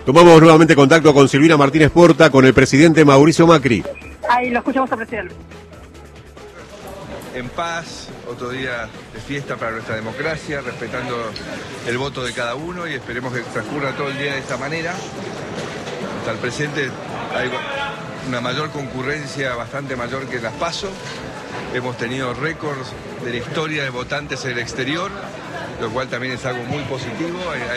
Tomamos nuevamente contacto con Silvina Martínez Porta, con el presidente Mauricio Macri. Ahí lo escuchamos al presidente. En paz, otro día de fiesta para nuestra democracia, respetando el voto de cada uno y esperemos que transcurra todo el día de esta manera. Hasta el presente hay una mayor concurrencia, bastante mayor que en las PASO. Hemos tenido récords de la historia de votantes en el exterior, lo cual también es algo muy positivo.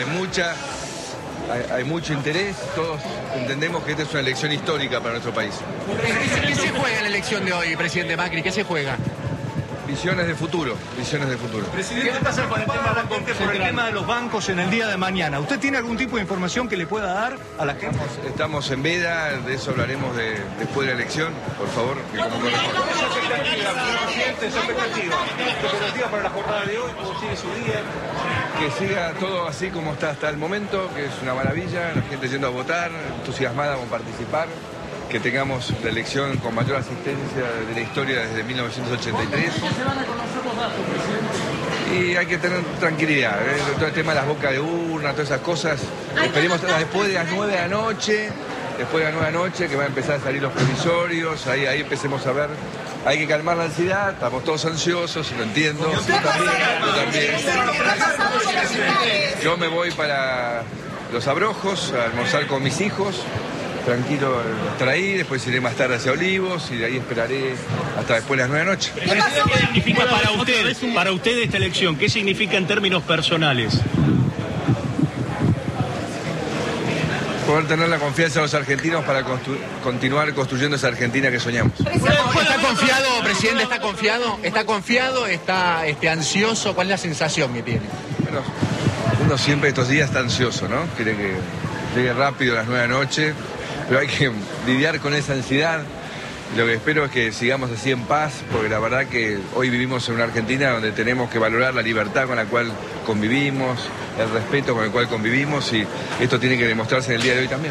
Hay mucho interés, todos entendemos que esta es una elección histórica para nuestro país. ¿Qué se juega en la elección de hoy, presidente Macri? ¿Qué se juega? Visiones de futuro, visiones de futuro. Presidente, ¿qué pasa con el tema de los bancos en el día de mañana? ¿Usted tiene algún tipo de información que le pueda dar a la gente? Estamos en veda, de eso hablaremos después de la elección, por favor, que como corresponde. ¿Qué expectativa para la jornada de hoy? ¿Cómo sigue su día? Que siga todo así como está hasta el momento, que es una maravilla, la gente yendo a votar, entusiasmada con participar, que tengamos la elección con mayor asistencia de la historia desde 1983. ¿Cómo se van a conocer los datos, presidente? Y hay que tener tranquilidad, todo el tema de las bocas de urna, todas esas cosas. Esperemos después de las 9 de la noche, que va a empezar a salir los provisorios, ahí empecemos a ver. Hay que calmar la ansiedad, estamos todos ansiosos, lo entiendo. Yo también. Yo me voy para Los Abrojos a almorzar con mis hijos. Tranquilo, estar ahí, después iré más tarde hacia Olivos y de ahí esperaré hasta después de las 9 de la noche. ¿Qué significa para usted esta elección? ¿Qué significa en términos personales? Poder tener la confianza de los argentinos para continuar construyendo esa Argentina que soñamos. ¿Está confiado, presidente? ¿Está confiado? ¿Está ansioso? ¿Cuál es la sensación que tiene? Bueno, uno siempre estos días está ansioso, ¿no? Quiere que llegue rápido a las 9 de la noche, pero hay que lidiar con esa ansiedad. Lo que espero es que sigamos así en paz, porque la verdad que hoy vivimos en una Argentina donde tenemos que valorar la libertad con la cual convivimos, el respeto con el cual convivimos, y esto tiene que demostrarse en el día de hoy también.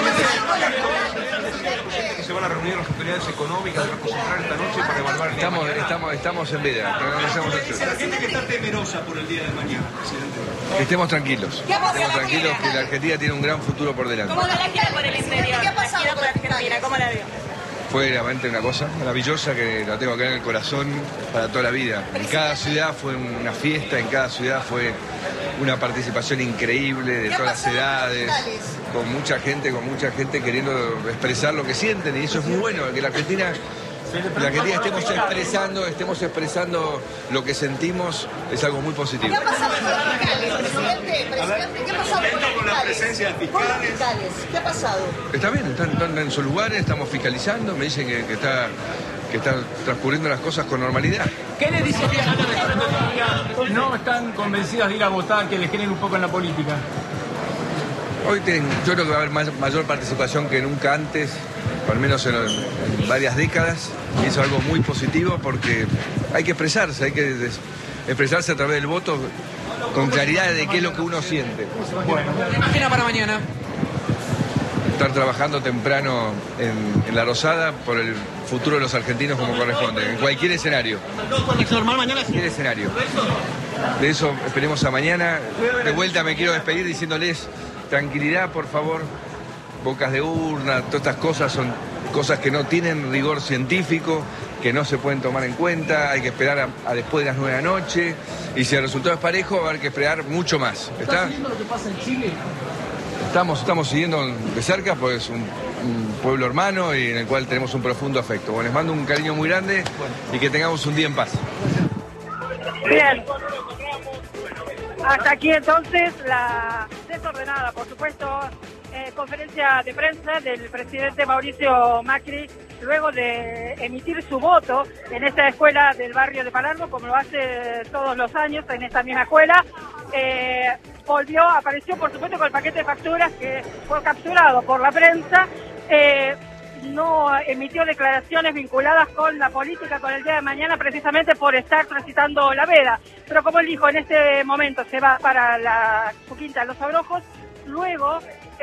¿Se van a reunir las autoridades económicas, van a concentrar esta noche para evaluar el día de mañana? Estamos en veda. Dice la gente que está temerosa por el día de mañana, presidente. Que estemos tranquilos. Que la Argentina tiene un gran futuro por delante. ¿Cómo la gira por el interior? ¿Qué ha pasado por Argentina? ¿Cómo la vio? Fue realmente una cosa maravillosa que la tengo acá en el corazón para toda la vida. En cada ciudad fue una fiesta, en cada ciudad fue una participación increíble de todas las edades, con mucha gente queriendo expresar lo que sienten, y eso es muy bueno, que la Argentina estemos expresando lo que sentimos, es algo muy positivo. ¿Qué ha pasado con los fiscales, presidente? ¿Qué ha pasado con la presencia de fiscales? ¿Qué ha pasado? Está bien, están en sus lugares, estamos fiscalizando, me dicen que están transcurriendo las cosas con normalidad. ¿Qué le dice que no están convencidas de ir a votar, que les creen un poco en la política? Hoy yo creo que va a haber mayor participación que nunca antes, al menos en varias décadas, y eso es algo muy positivo porque hay que expresarse a través del voto con claridad de qué es lo que uno siente. Bueno, ¿qué imagina para mañana? Estar trabajando temprano en La Rosada por el futuro de los argentinos como corresponde, en cualquier escenario. ¿Es normal mañana? Cualquier escenario. De eso esperemos a mañana. De vuelta me quiero despedir diciéndoles tranquilidad, por favor. Bocas de urna, todas estas cosas son cosas que no tienen rigor científico, que no se pueden tomar en cuenta. Hay que esperar a después de las 9 de la noche. Y si el resultado es parejo, va a haber que esperar mucho más. ¿Estás siguiendo lo que pasa en Chile? Estamos siguiendo de cerca, pues es un pueblo hermano y en el cual tenemos un profundo afecto. Bueno, les mando un cariño muy grande y que tengamos un día en paz. Bien. Hasta aquí entonces la desordenada, por supuesto, conferencia de prensa del presidente Mauricio Macri luego de emitir su voto en esta escuela del barrio de Palermo, como lo hace todos los años en esta misma escuela. Apareció por supuesto con el paquete de facturas que fue capturado por la prensa. No emitió declaraciones vinculadas con la política, con el día de mañana, precisamente por estar transitando la veda. Pero como él dijo, en este momento se va para su quinta de Los Abrojos, luego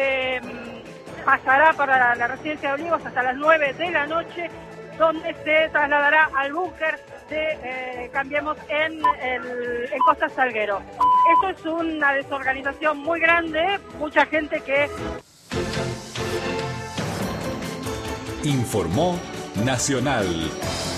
pasará para la residencia de Olivos hasta las 9 de la noche, donde se trasladará al búnker de Cambiemos en Costa Salguero. Esto es una desorganización muy grande, mucha gente que Informó Nacional.